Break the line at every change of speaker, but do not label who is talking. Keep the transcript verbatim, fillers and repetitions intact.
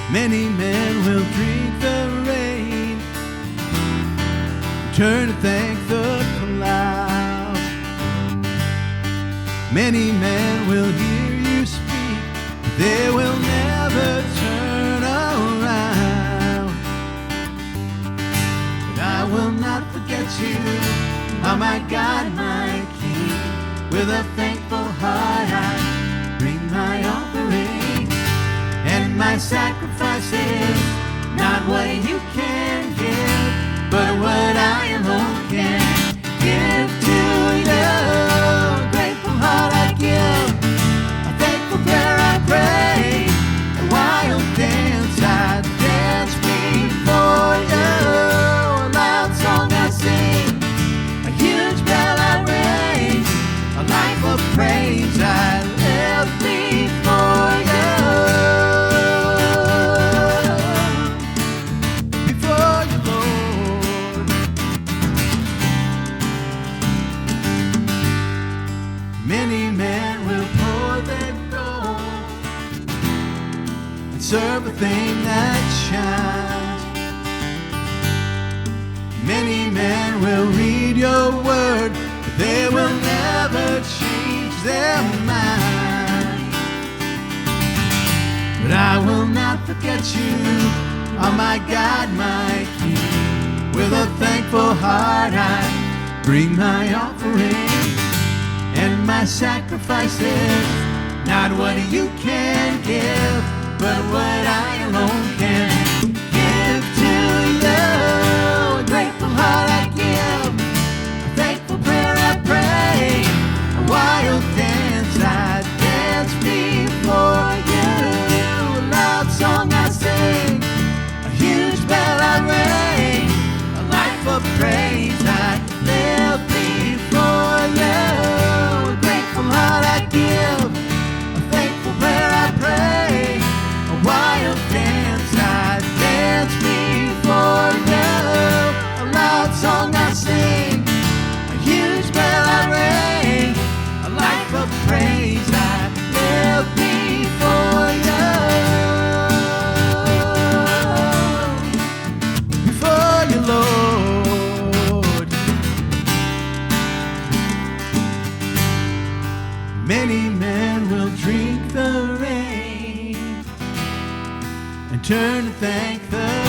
Many men will drink the rain, turn to thank the clouds. Many men will hear you speak, but they will never turn around. But I will not forget you, oh my God, my King. With a thankful heart I bring my offering, and my sacrifice is not what you can give, but what I alone can give to you. A grateful heart I give, a thankful prayer I pray, a wild dance I dance before you, a loud song I sing, a huge bell I ring, a life of praise I live before you. Many men will pour their gold and serve a thing that shines. Many men will read your word, but they will never change their mind. But I will not forget you, oh my God, my King. With a thankful heart I bring my offering, and my sacrifice is not what you can give, but what I alone can give to you. A grateful heart I give, a thankful prayer I pray, a wild dance I dance before you, a loud song I sing, a huge bell I ring, a life of praise I live before you. Heart I give, a thankful prayer I pray, a wild dance I dance before you, a loud song I sing, a huge bell I ring, a life of praise I live before you, before you, Lord. Many men will drink the rain and turn to thank the